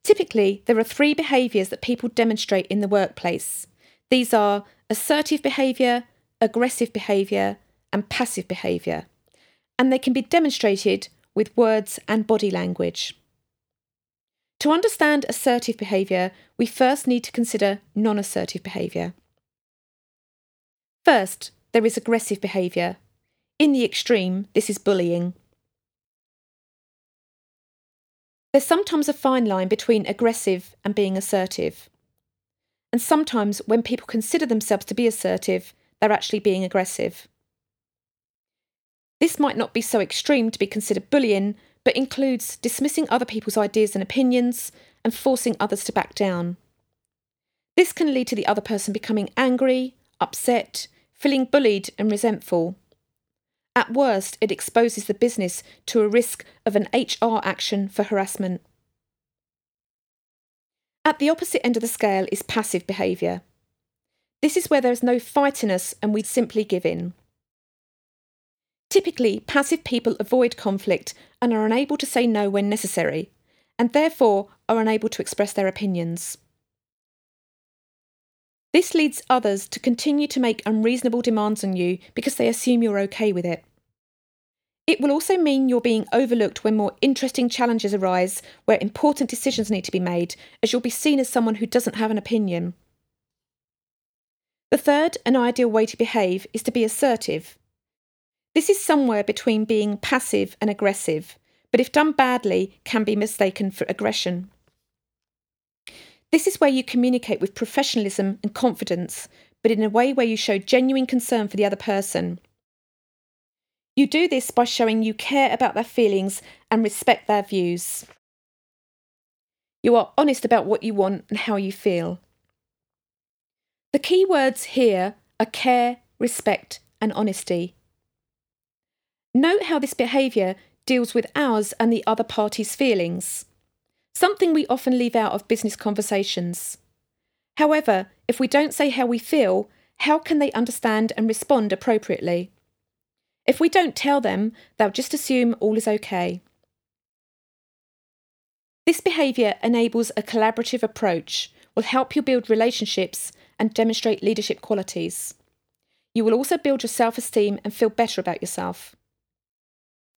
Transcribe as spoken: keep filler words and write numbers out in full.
Typically, there are three behaviours that people demonstrate in the workplace. These are assertive behaviour, aggressive behaviour, and passive behaviour, and they can be demonstrated with words and body language. To understand assertive behaviour, we first need to consider non-assertive behaviour. First, there is aggressive behaviour. In the extreme, this is bullying. There's sometimes a fine line between aggressive and being assertive. And sometimes when people consider themselves to be assertive, they're actually being aggressive. This might not be so extreme to be considered bullying, but includes dismissing other people's ideas and opinions and forcing others to back down. This can lead to the other person becoming angry, upset, feeling bullied and resentful. At worst, it exposes the business to a risk of an H R action for harassment. At the opposite end of the scale is passive behaviour. This is where there is no fight in us and we simply give in. Typically, passive people avoid conflict and are unable to say no when necessary, and therefore are unable to express their opinions. This leads others to continue to make unreasonable demands on you because they assume you're okay with it. It will also mean you're being overlooked when more interesting challenges arise where important decisions need to be made, as you'll be seen as someone who doesn't have an opinion. The third and ideal way to behave is to be assertive. This is somewhere between being passive and aggressive, but if done badly, can be mistaken for aggression. This is where you communicate with professionalism and confidence, but in a way where you show genuine concern for the other person. You do this by showing you care about their feelings and respect their views. You are honest about what you want and how you feel. The key words here are care, respect, and honesty. Note how this behaviour deals with ours and the other party's feelings, something we often leave out of business conversations. However, if we don't say how we feel, how can they understand and respond appropriately? If we don't tell them, they'll just assume all is okay. This behaviour enables a collaborative approach, will help you build relationships and demonstrate leadership qualities. You will also build your self-esteem and feel better about yourself.